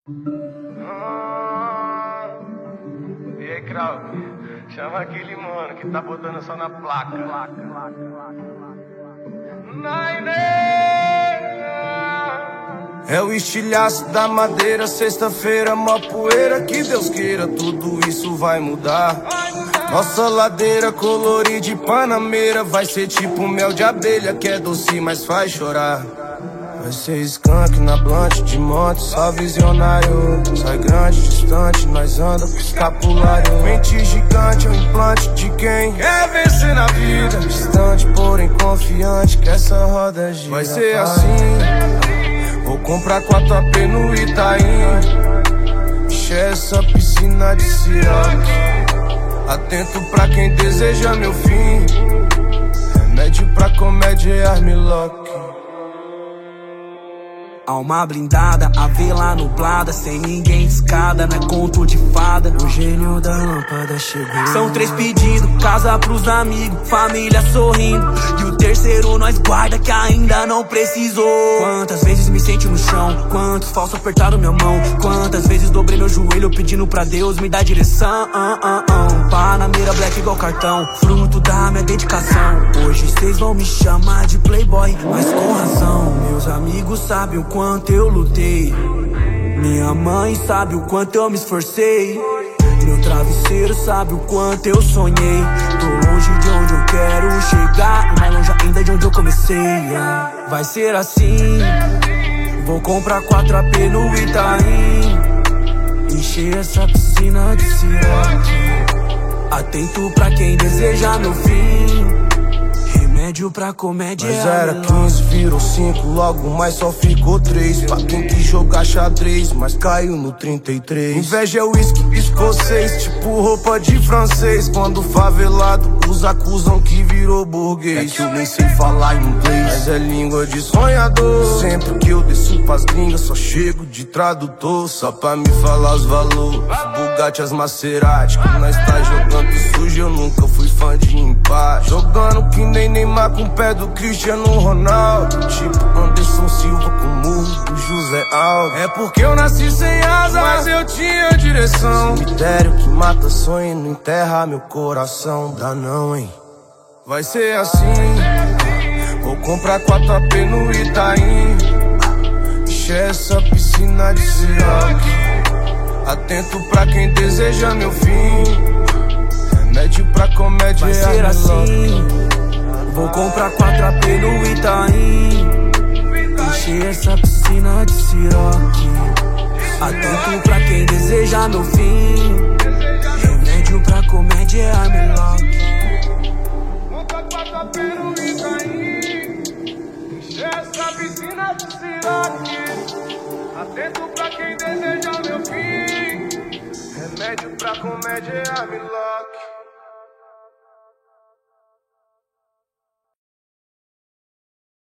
E aí, Krauk, chama aquele mano que tá botando só na placa. É o estilhaço da madeira, sexta-feira, mó poeira. Que Deus queira, tudo isso vai mudar. Nossa ladeira colorida de panameira vai ser tipo mel de abelha, que é doce, mas faz chorar. Vai ser skunk na blunt de moto, só visionário. Sai grande, distante, nós anda com escapulário. Mente gigante, é um implante de quem quer vencer na vida. Distante, porém confiante, que essa roda gira. Vai ser assim, vou comprar 4 AP no Itaim. Encher essa piscina de siroque. Atento pra quem deseja meu fim. Remédio pra comédia é armlock. Alma blindada, a vela nublada, sem ninguém escada, não é conto de fada. O gênio da lâmpada chegou. São 3 pedidos, casa pros amigos, família sorrindo. E o terceiro nós guarda que ainda não precisou. Quantas vezes me senti no chão, quantos falsos apertaram minha mão. Quantas vezes dobrei meu joelho pedindo pra Deus me dar direção. Panameira black igual cartão, fruto da minha dedicação. Hoje cês vão me chamar de playboy, mas com razão. Meus amigos sabem o quanto eu lutei, minha mãe sabe o quanto eu me esforcei. Meu travesseiro sabe o quanto eu sonhei. Tô longe de onde eu quero chegar, e mais longe ainda de onde eu comecei. Vai ser assim, vou comprar 4 AP no Itaim. Encher essa piscina de siroque. Atento pra quem deseja meu fim. Remédio pra comédia. Mas era 15, virou 5, logo mais só ficou 3. Pra quem quis jogar xadrez, mas caiu no 33. Inveja é uísque escocês, tipo roupa de francês. Quando favelado os acusam que virou burguês. É que eu nem sei falar inglês, mas é língua de sonhador. Sempre que eu desço pras gringas, só chego de tradutor. Só pra me falar os valores, Bugatti, as Maserati. Que nós tá jogando sujo, eu nunca fui fã de empate. Jogando que nem Neymar com o pé do Cristiano Ronaldo. Tipo Anderson Silva com o murro do José Aldo. É porque eu nasci sem asa, mas eu tinha direção. Cemitério que mata sonho e não enterra meu coração. Dá não, hein? Vai ser assim, vou comprar 4 AP no Itaim. Encher essa piscina de siroque. Atento pra quem deseja meu fim. Remédio pra comédia. Vai ser assim, vou comprar 4 AP no Itaim. Encher essa piscina de siroque. Atento pra quem deseja meu fim. Remédio pra comédia é armlock. Comprar 4 AP no Itaim. Encher essa piscina de siroque. Atento pra quem deseja meu fim. Remédio pra comédia é armlock.